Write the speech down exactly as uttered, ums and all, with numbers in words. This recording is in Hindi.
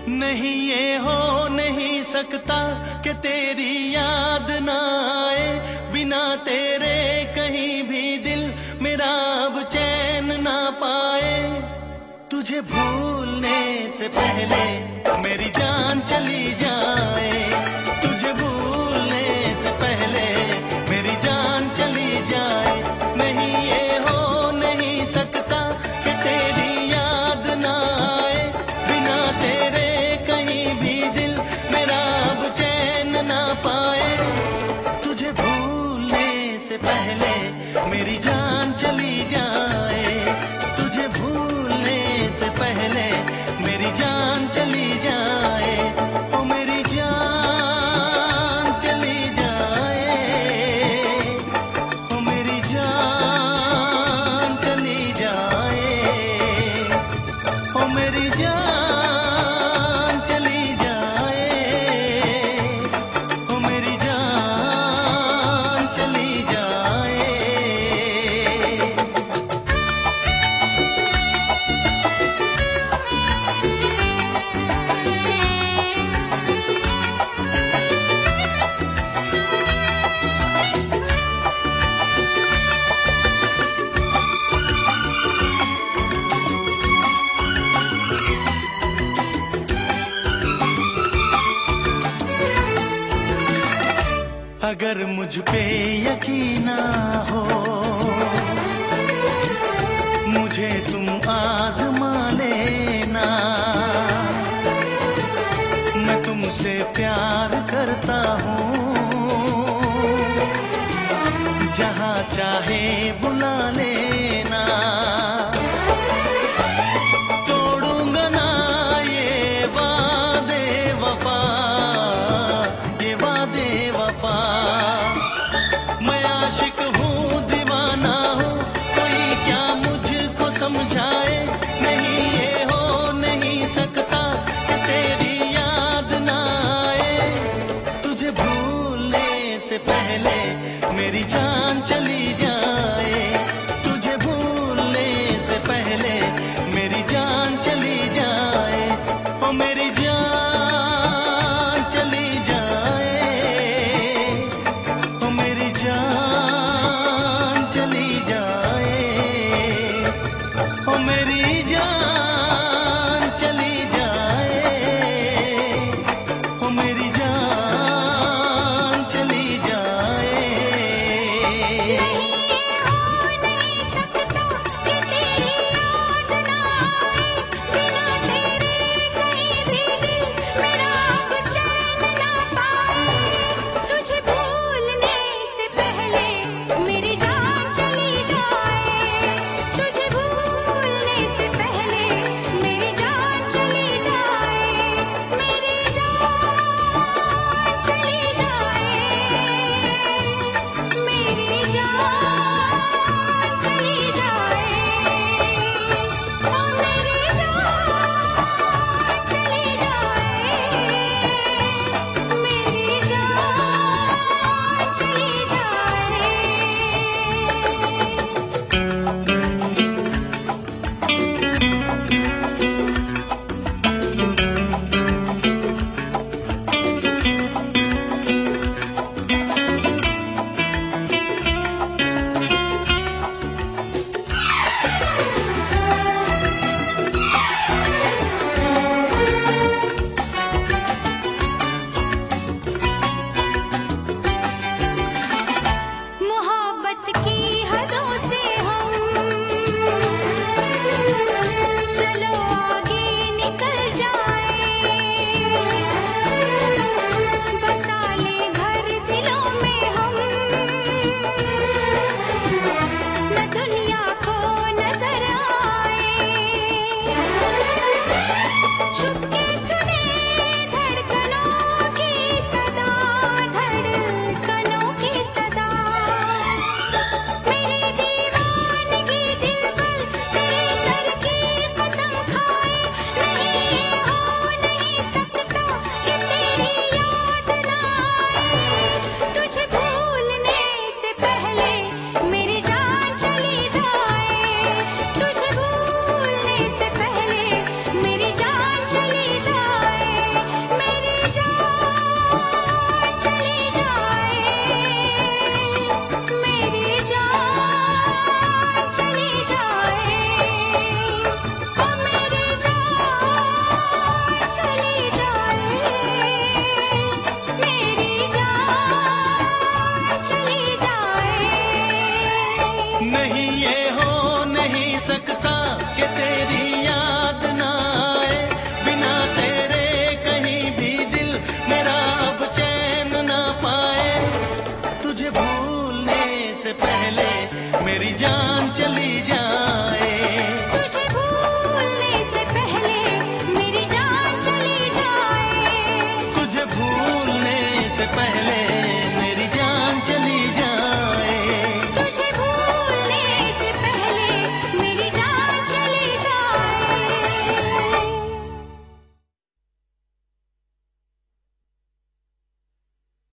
नहीं ये हो नहीं सकता कि तेरी याद ना आए, बिना तेरे कहीं भी दिल मेरा अब चैन ना पाए। तुझे भूलने से पहले मेरी जान चली जाए, तुझे भूलने से पहले मेरी जान चली जाए। नहीं ये हो नहीं सकता कि तेरी याद ना आए, बिना तेरे कहीं भी दिल मेरा अब चैन ना पाए। तुझे भूलने से पहले मेरी जान चली जाए, तुझे भूलने से पहले मेरी जान चली जाए। ओ मेरी जान चली जाए, ओ मेरी जान चली जाए, ओ मेरी जान चली जाए, ओ मेरी जान चली जाए। अगर मुझ पे यकीन ना हो, मुझे तुम आजमा लेना। मैं तुमसे प्यार करता हूँ, जहाँ चाहे बुला लेना। तोड़ूंगा ना ये वादे वफा, ये वादे वफा। मैं आशिक हूँ दीवाना हूँ, कोई क्या मुझको समझाए। नहीं ये हो नहीं सकता कि तेरी याद ना आए। तुझे भूलने से पहले मेरी जान चली जाए,